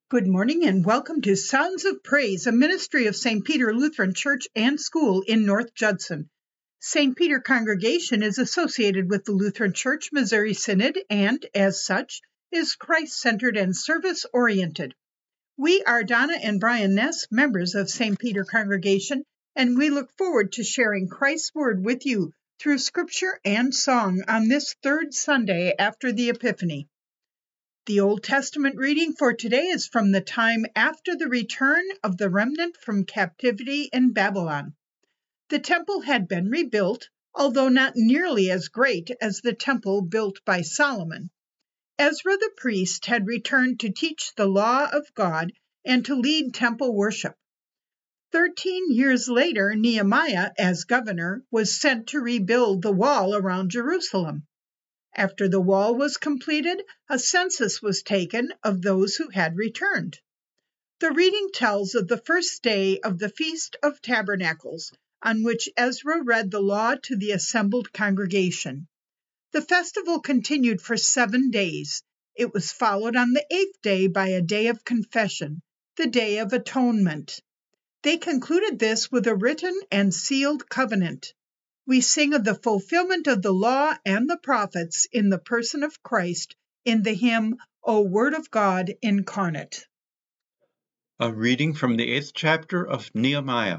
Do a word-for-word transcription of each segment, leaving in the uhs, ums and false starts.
Good morning and welcome to Sounds of Praise, a ministry of Saint Peter Lutheran Church and School in North Judson. Saint Peter Congregation is associated with the Lutheran Church Missouri Synod and, as such, is Christ-centered and service-oriented. We are Donna and Brian Ness, members of Saint Peter Congregation, and we look forward to sharing Christ's Word with you through Scripture and song on this third Sunday after the Epiphany. The Old Testament reading for today is from the time after the return of the remnant from captivity in Babylon. The temple had been rebuilt, although not nearly as great as the temple built by Solomon. Ezra the priest had returned to teach the law of God and to lead temple worship. Thirteen years later, Nehemiah, as governor, was sent to rebuild the wall around Jerusalem. After the wall was completed, a census was taken of those who had returned. The reading tells of the first day of the Feast of Tabernacles, on which Ezra read the law to the assembled congregation. The festival continued for seven days. It was followed on the eighth day by a day of confession, the Day of Atonement. They concluded this with a written and sealed covenant. We sing of the fulfillment of the law and the prophets in the person of Christ in the hymn, O Word of God Incarnate. A reading from the eighth chapter of Nehemiah.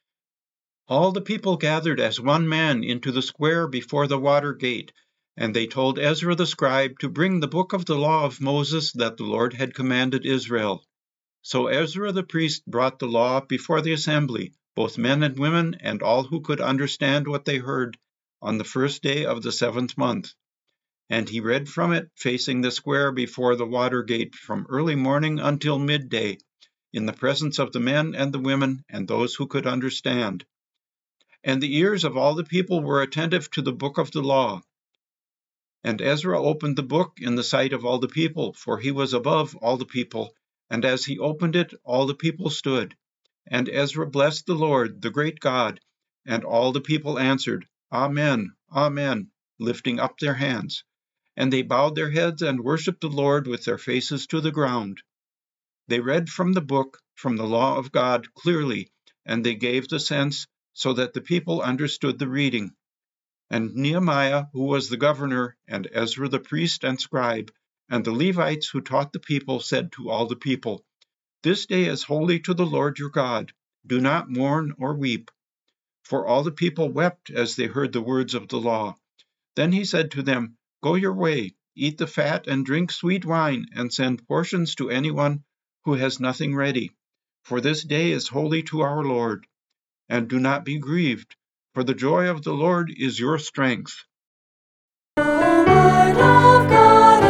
All the people gathered as one man into the square before the water gate, and they told Ezra the scribe to bring the book of the law of Moses that the Lord had commanded Israel. So Ezra the priest brought the law before the assembly, both men and women, and all who could understand what they heard, on the first day of the seventh month. And he read from it, facing the square before the water gate, from early morning until midday, in the presence of the men and the women and those who could understand. And the ears of all the people were attentive to the book of the law. And Ezra opened the book in the sight of all the people, for he was above all the people. And as he opened it, all the people stood. And Ezra blessed the Lord, the great God. And all the people answered, Amen, Amen, lifting up their hands. And they bowed their heads and worshipped the Lord with their faces to the ground. They read from the book, from the law of God, clearly, and they gave the sense so that the people understood the reading. And Nehemiah, who was the governor, and Ezra the priest and scribe, and the Levites who taught the people, said to all the people, This day is holy to the Lord your God. Do not mourn or weep. For all the people wept as they heard the words of the law. Then he said to them, Go your way, eat the fat and drink sweet wine, and send portions to anyone who has nothing ready. For this day is holy to our Lord. And do not be grieved, for the joy of the Lord is your strength. O Word of God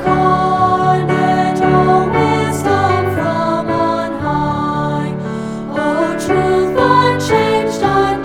incarnate, O wisdom from on high, O truth unchanged,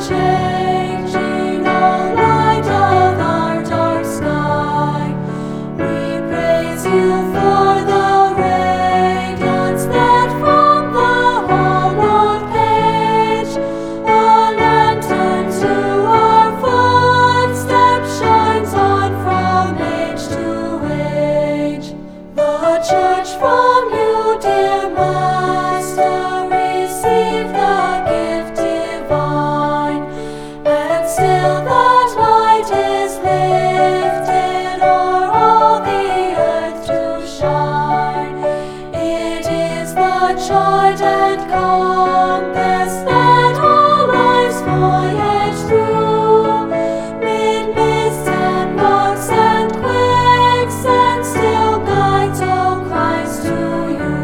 unchanging, O light of our dark sky, we praise you for the radiance that from the hallowed page, a lantern to our footsteps shines on from age to age. The Church from you, dear Master, receive the gift divine, and still that light is lifted o'er all the earth to shine. It is the chart and compass that all life's voyage through, mid mists and rocks and quicksand, still guides, O Christ, to you.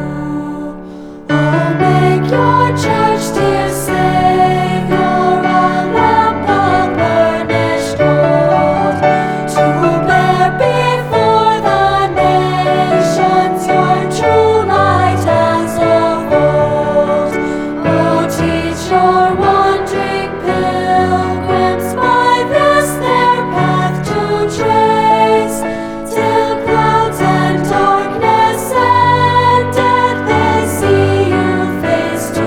Oh, make your church, dear Savior, a lamp of burnished gold, to bear before the nations your true light as of old. Oh, teach your wandering pilgrims by this their path to trace, till clouds and darkness ended, they see you face to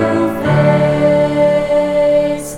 face.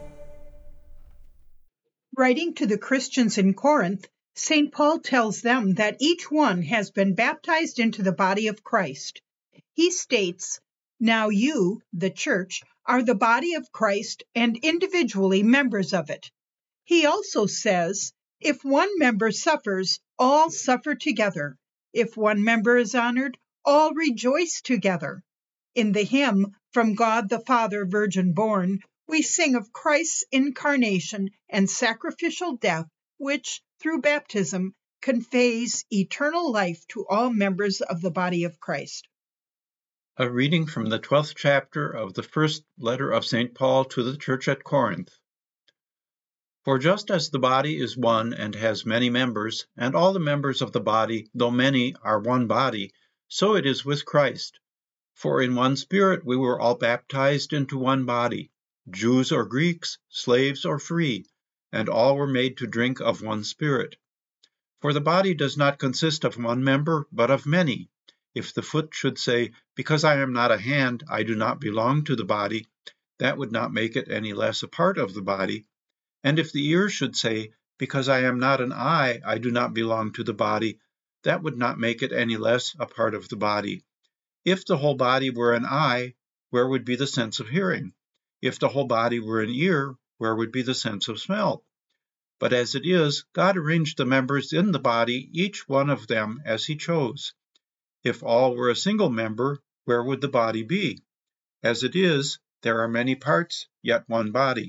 Writing to the Christians in Corinth, Saint Paul tells them that each one has been baptized into the body of Christ. he states, "Now you, the church, are the body of Christ and individually members of it." He also says, "If one member suffers, all suffer together. If one member is honored, all rejoice together." In the hymn, "From God the Father Virgin Born," we sing of Christ's incarnation and sacrificial death, which, through baptism, conveys eternal life to all members of the body of Christ. A reading from the twelfth chapter of the first letter of Saint Paul to the church at Corinth. For just as the body is one and has many members, and all the members of the body, though many, are one body, so it is with Christ. For in one Spirit we were all baptized into one body, Jews or Greeks, slaves or free, and all were made to drink of one Spirit. For the body does not consist of one member, but of many. If the foot should say, "Because I am not a hand, I do not belong to the body," that would not make it any less a part of the body. And if the ear should say, "Because I am not an eye, I do not belong to the body," that would not make it any less a part of the body. If the whole body were an eye, where would be the sense of hearing? If the whole body were an ear, where would be the sense of smell? But as it is, God arranged the members in the body, each one of them as he chose. If all were a single member, where would the body be? As it is, there are many parts, yet one body.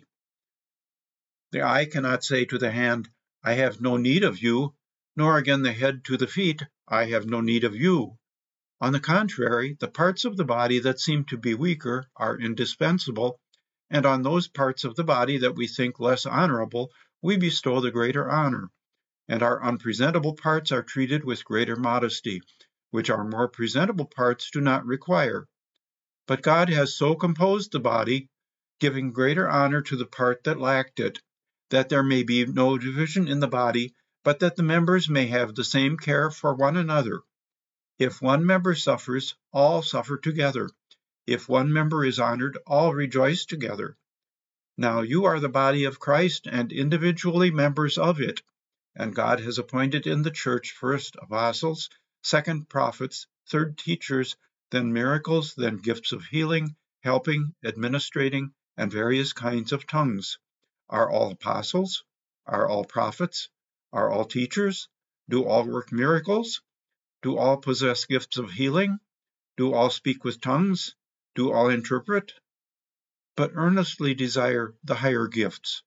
The eye cannot say to the hand, "I have no need of you," nor again the head to the feet, "I have no need of you." On the contrary, the parts of the body that seem to be weaker are indispensable, and on those parts of the body that we think less honorable, we bestow the greater honor, and our unpresentable parts are treated with greater modesty, which our more presentable parts do not require. But God has so composed the body, giving greater honor to the part that lacked it, that there may be no division in the body, but that the members may have the same care for one another. If one member suffers, all suffer together. If one member is honored, all rejoice together. Now you are the body of Christ and individually members of it, and God has appointed in the church first apostles, second prophets, third teachers, then miracles, then gifts of healing, helping, administrating, and various kinds of tongues. Are all apostles? Are all prophets? Are all teachers? Do all work miracles? Do all possess gifts of healing? Do all speak with tongues? Do all interpret? But earnestly desire the higher gifts.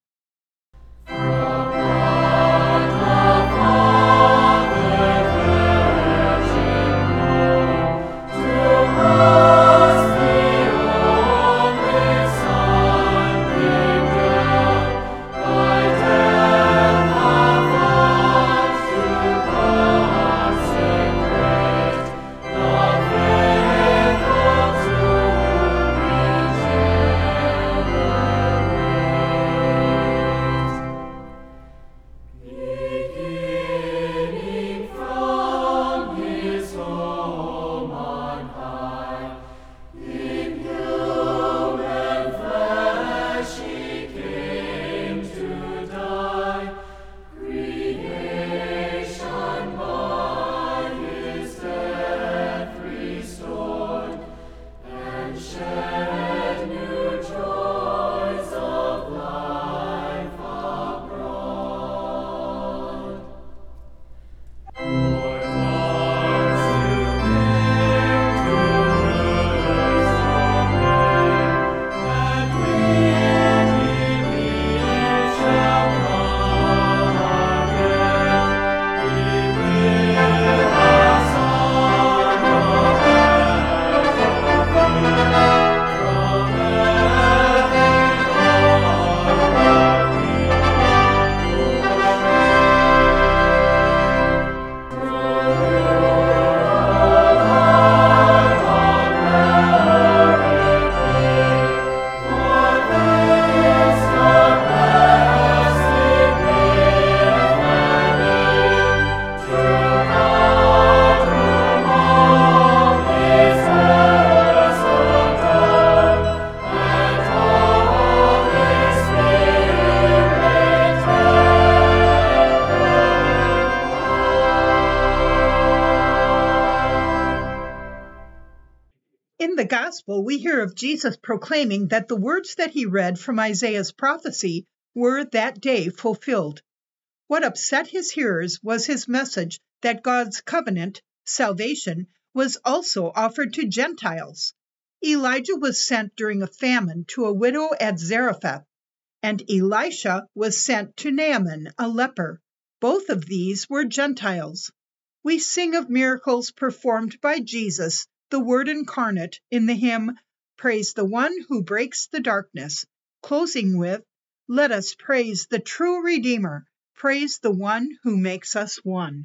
In the Gospel, we hear of Jesus proclaiming that the words that he read from Isaiah's prophecy were that day fulfilled. What upset his hearers was his message that God's covenant, salvation, was also offered to Gentiles. Elijah was sent during a famine to a widow at Zarephath, and Elisha was sent to Naaman, a leper. Both of these were Gentiles. We sing of miracles performed by Jesus, the Word incarnate, in the hymn, Praise the One Who Breaks the Darkness, closing with, Let us praise the true Redeemer, praise the One who makes us one.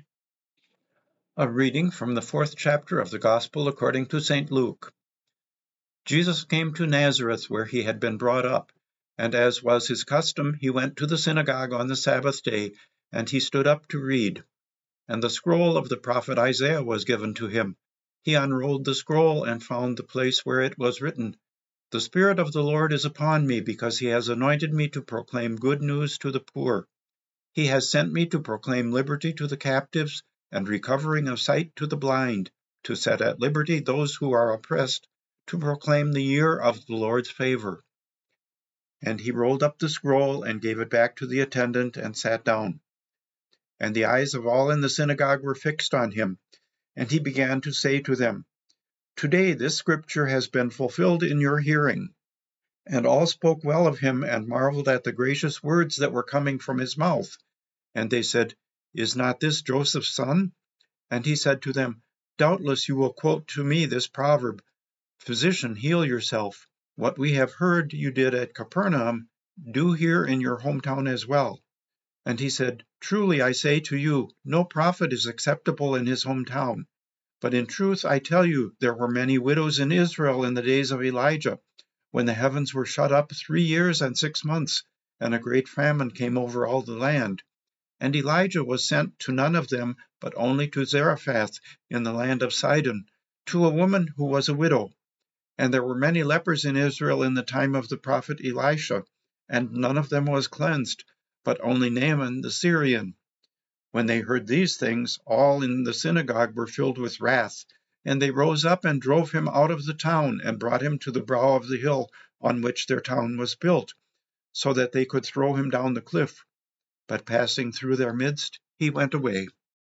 A reading from the fourth chapter of the Gospel according to Saint Luke. Jesus came to Nazareth where he had been brought up, and as was his custom, he went to the synagogue on the Sabbath day, and he stood up to read. And the scroll of the prophet Isaiah was given to him. He unrolled the scroll and found the place where it was written, The Spirit of the Lord is upon me, because he has anointed me to proclaim good news to the poor. He has sent me to proclaim liberty to the captives, and recovering of sight to the blind, to set at liberty those who are oppressed, to proclaim the year of the Lord's favor. And he rolled up the scroll and gave it back to the attendant and sat down. And the eyes of all in the synagogue were fixed on him. And he began to say to them, Today this scripture has been fulfilled in your hearing. And all spoke well of him and marveled at the gracious words that were coming from his mouth. And they said, Is not this Joseph's son? And he said to them, Doubtless you will quote to me this proverb, Physician, heal yourself. What we have heard you did at Capernaum, do here in your hometown as well. And he said, Truly I say to you, no prophet is acceptable in his hometown. But in truth I tell you, there were many widows in Israel in the days of Elijah, when the heavens were shut up three years and six months, and a great famine came over all the land. And Elijah was sent to none of them, but only to Zarephath in the land of Sidon, to a woman who was a widow. And there were many lepers in Israel in the time of the prophet Elisha, and none of them was cleansed, but only Naaman the Syrian. When they heard these things, all in the synagogue were filled with wrath, and they rose up and drove him out of the town, and brought him to the brow of the hill on which their town was built, so that they could throw him down the cliff. But passing through their midst, he went away.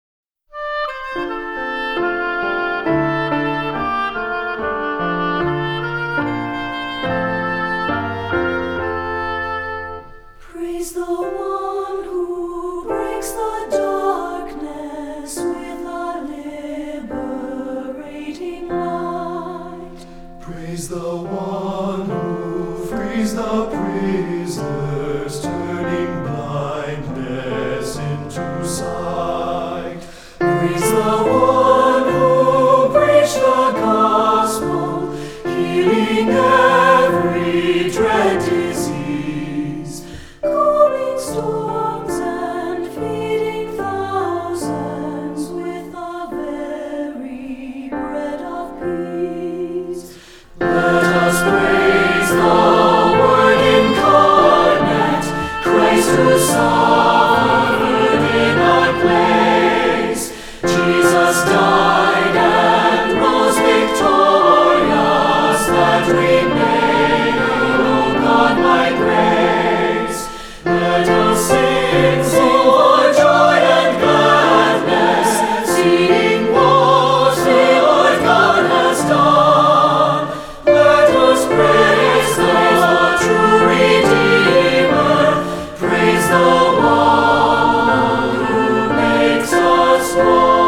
Praise the one who breaks the darkness with a liberating light. Praise the one who frees the prisoners, turning blindness into sight. Praise the one who preached the gospel, healing every dread disease, calming storms and feeding thousands with the very bread of peace. Let us praise the Word incarnate, Christ who suffered in our place. Jesus died and rose victorious, that we may know God by grace. Let us sing, sing for joy and gladness, seeing what the Lord God has done. Let us praise the true Redeemer, praise the one who makes us one.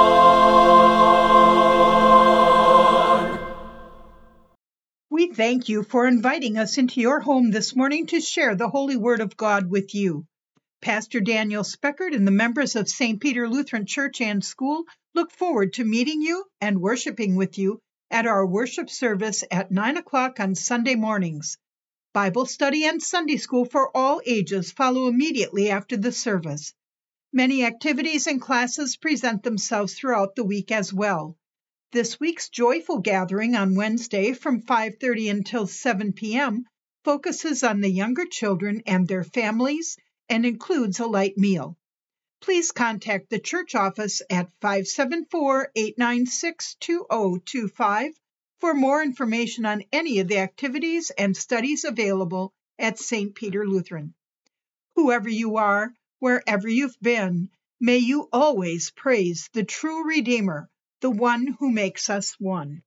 We thank you for inviting us into your home this morning to share the Holy Word of God with you. Pastor Daniel Speckert and the members of Saint Peter Lutheran Church and School look forward to meeting you and worshiping with you at our worship service at nine o'clock on Sunday mornings. Bible study and Sunday school for all ages follow immediately after the service. Many activities and classes present themselves throughout the week as well. This week's joyful gathering on Wednesday from five thirty until seven p.m. focuses on the younger children and their families and includes a light meal. Please contact the church office at five seven four, eight nine six, two zero two five for more information on any of the activities and studies available at Saint Peter Lutheran. Whoever you are, wherever you've been, may you always praise the true Redeemer, the one who makes us one.